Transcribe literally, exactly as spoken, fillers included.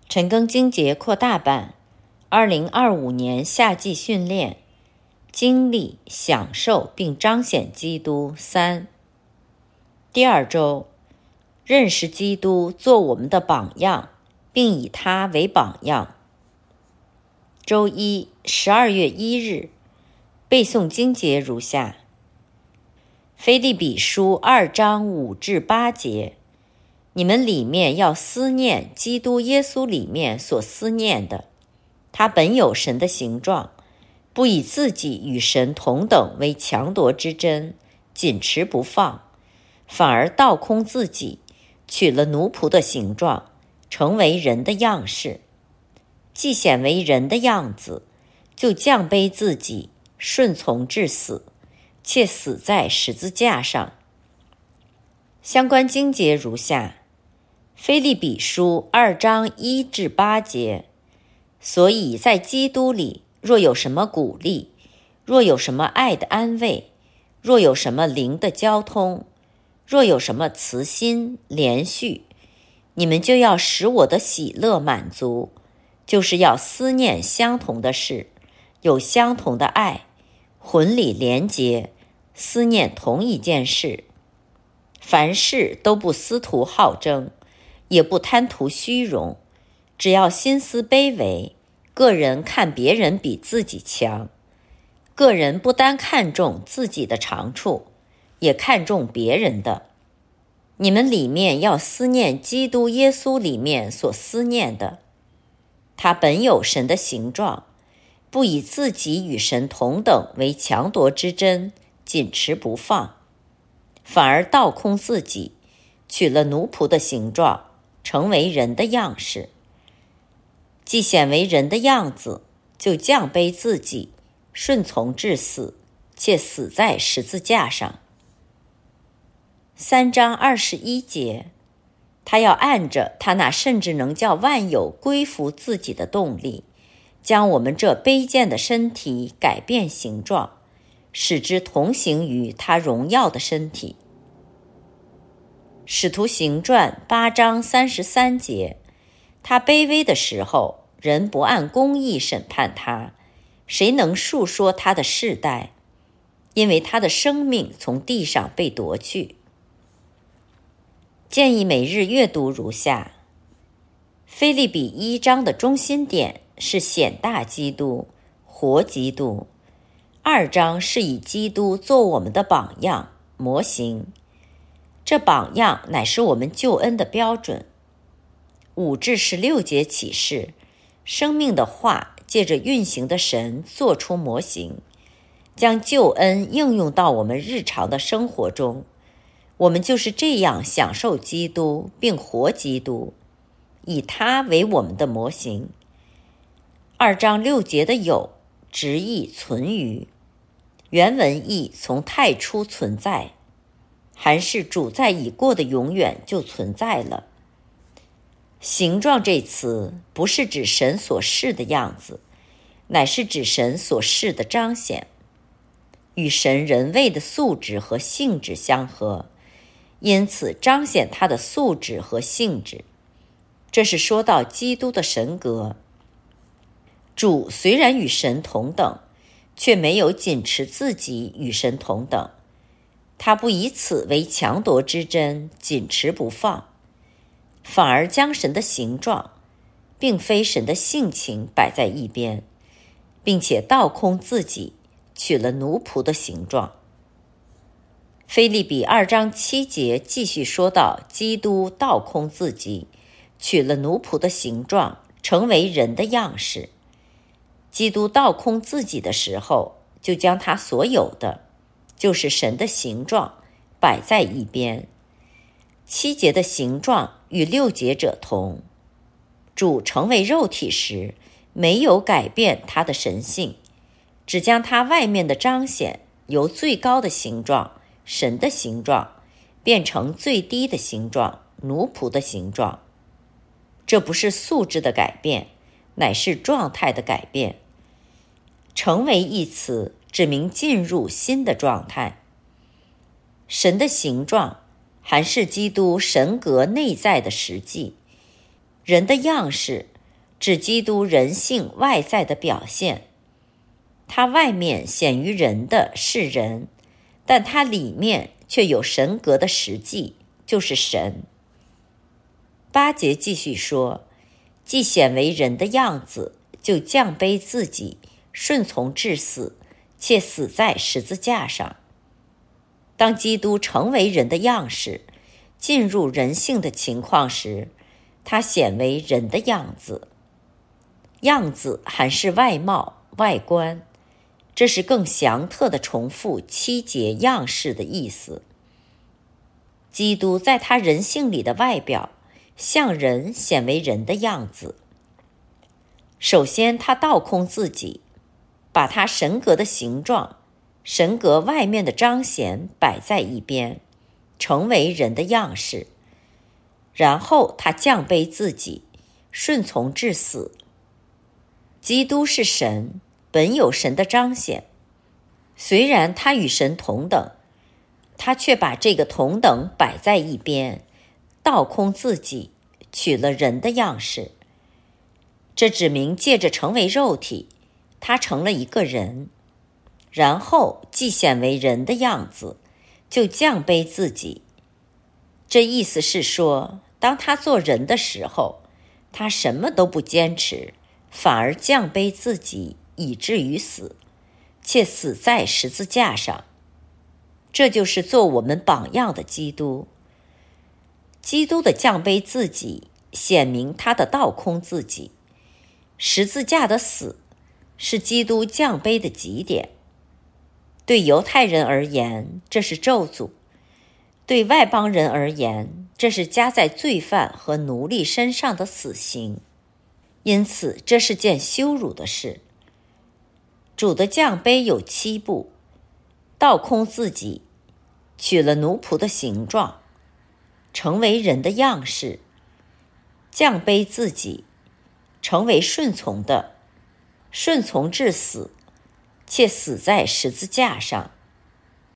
陈庚经节扩大版，二零二五年夏季训练，经历、享受并彰显基督三。第二周，认识基督做我们的榜样，并以他为榜样。周一，十二月一日，背诵经节如下：腓立比书二章五至八节，你们里面要思念基督耶稣里面所思念的，他本有神的形状，不以自己与神同等为强夺之真，紧持不放，反而倒空自己，取了奴仆的形状，成为人的样式。既显为人的样子，就降卑自己，顺从至死，且死在十字架上。相关经节如下：腓立比书二章一至八节，所以在基督里，若有什么鼓励，若有什么爱的安慰，若有什么灵的交通，若有什么慈心连续，你们就要使我的喜乐满足，就是要思念相同的事，有相同的爱，魂里连结，思念同一件事。凡事都不思图好争，也不贪图虚荣，只要心思卑微，个人看别人比自己强，个人不单看重自己的长处，也看重别人的。你们里面要思念基督耶稣里面所思念的，他本有神的形状，不以自己与神同等为强夺之真，紧持不放，反而倒空自己，取了奴仆的形状，成为人的样式。既显为人的样子，就降卑自己，顺从至死，且死在十字架上。三章二十一节，他要按着他那甚至能叫万有归服自己的动力，将我们这卑贱的身体改变形状，使之同行于他荣耀的身体。使徒行传八章三十三节，他卑微的时候，人不按公义审判他，谁能述说他的世代？因为他的生命从地上被夺去。建议每日阅读如下：腓立比一章的中心点是显大基督，活基督；二章是以基督做我们的榜样、模型，这榜样乃是我们救恩的标准。五至十六节启示，生命的话借着运行的神做出模型，将救恩应用到我们日常的生活中。我们就是这样享受基督并活基督，以他为我们的模型。二章六节的有直译存于，原文意从太初存在，还是主在已过的永远就存在了。形状这词不是指神所示的样子，乃是指神所示的彰显，与神人位的素质和性质相合，因此彰显他的素质和性质。这是说到基督的神格。主虽然与神同等，却没有紧持自己与神同等，他不以此为强夺之真，紧持不放，反而将神的形状，并非神的性情摆在一边，并且倒空自己，取了奴仆的形状。腓立比二章七节继续说到基督倒空自己，取了奴仆的形状，成为人的样式。基督倒空自己的时候，就将他所有的，就是神的形状，摆在一边。七节的形状与六节者同。主成为肉体时，没有改变他的神性，只将他外面的彰显由最高的形状神的形状变成最低的形状奴仆的形状。这不是素质的改变，乃是状态的改变。成为一词指明进入新的状态。神的形状还是基督神格内在的实际，人的样式指基督人性外在的表现。他外面显于人的是人，但他里面却有神格的实际，就是神。八节继续说，既显为人的样子，就降卑自己，顺从至死，且死在十字架上。当基督成为人的样式，进入人性的情况时，他显为人的样子。样子还是外貌、外观，这是更详特的重复七节样式的意思。基督在他人性里的外表，像人显为人的样子。首先，他倒空自己，把他神格的形状、神格外面的彰显摆在一边，成为人的样式。然后他降卑自己，顺从至死。基督是神，本有神的彰显。虽然他与神同等，他却把这个同等摆在一边，倒空自己，取了人的样式。这指明借着成为肉体，他成了一个人。然后既显为人的样子，就降卑自己。这意思是说，当他做人的时候，他什么都不坚持，反而降卑自己，以至于死，且死在十字架上。这就是做我们榜样的基督。基督的降卑自己，显明他的倒空自己。十字架的死，是基督降卑的极点。对犹太人而言，这是咒诅；对外邦人而言，这是加在罪犯和奴隶身上的死刑。因此，这是件羞辱的事。主的降卑有七步：倒空自己，取了奴仆的形状，成为人的样式，降卑自己，成为顺从的，顺从至死，且死在十字架上。